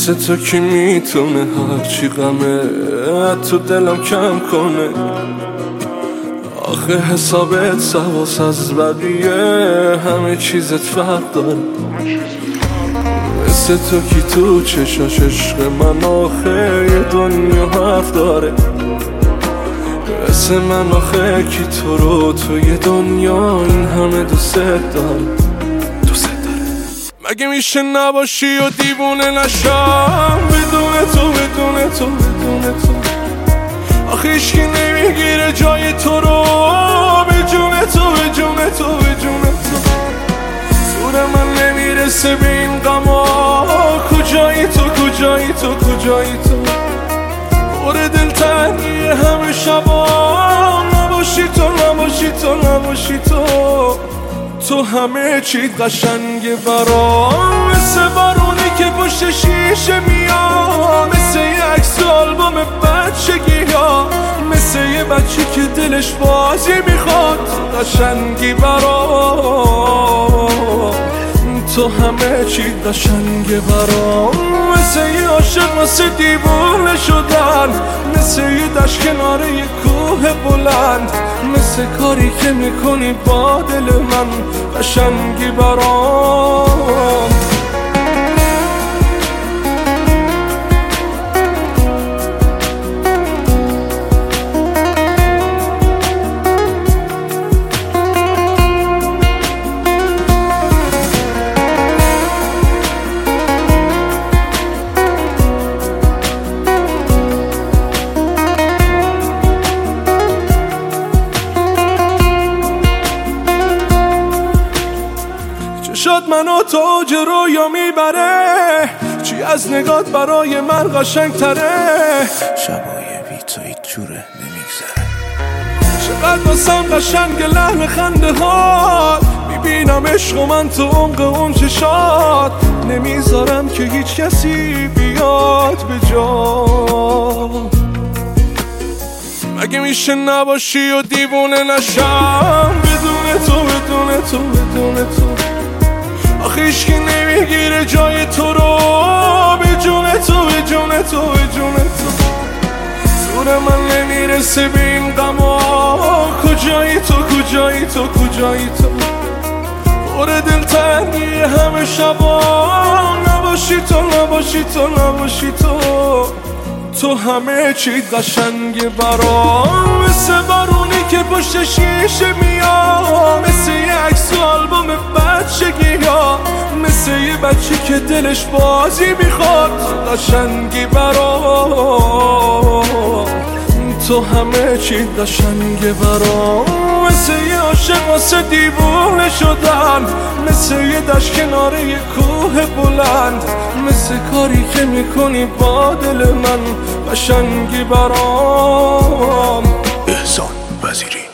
مثل تو کی میتونه هرچی غمه تو دلم کم کنه؟ آخه حسابت سواس از بقیه، همه چیزت فرق داره. مثل تو کی تو چشاش عشق من آخه یه دنیا حرف داره؟ مثل من آخه کی تو رو تو یه دنیا این همه دوست داره؟ مگه میشه نباشی و دیوونه نشم بدون تو بدون تو بدون تو؟ آخه هیچکی نمیگیره جای تو رو به جون تو به جون تو به جون تو. زور من نمیرسه به این غما، کجایی تو کجایی تو کجایی تو؟ پر دلتنگی همه شبا، نباشی تو نباشی تو نباشی تو. تو همه چی قشنگه برام، مثل بارونی که پشت شیشه میاد، مثل یه عکس آلبوم بچگی ها، مثل یه بچه که دلش بازی میخواد. قشنگی برام، تو همه چی قشنگه برام، مثل یه عاشق واسه دیوونه شدن، مثل یه دشت کنار یه کوه بلند، مثل کاری که میکنی با دل من. قشنگی برام. شد منو تو اوج رویا میبره، چی از نگات برای من قشنگ تره؟ شبای بی تو هیچ جوره نمیگذره. چقدر واسم قشنگ لحن خنده هات، میبینم عشق و من تو عمق اون چشات، نمیذارم که هیچ کسی بیاد به جا. مگه میشه نباشی و دیوونه نشم بدون تو بدون تو بدون تو؟ آخه هیچکی نمیگیره جای تو رو به جون تو به جون تو به جون تو. زور من نمیرسه به این غما، کجایی تو کجایی تو کجایی تو؟ پر دلتنگی همه شبا، نباشی تو نباشی تو نباشی تو. تو همه چی قشنگه برام، مثل بارونی که پشت شیشه میاد، مثل یه عکس آلبوم بچگی ها، مثل یه بچه که دلش بازی میخواد. قشنگی برام، تو همه چی قشنگه برام، مثل یه عاشق واسه دیوونه شدن، مثل یه دشت کنار یه کوه بلند، مثل کاری که میکنی با دل من. قشنگی برام. احسان وزیری.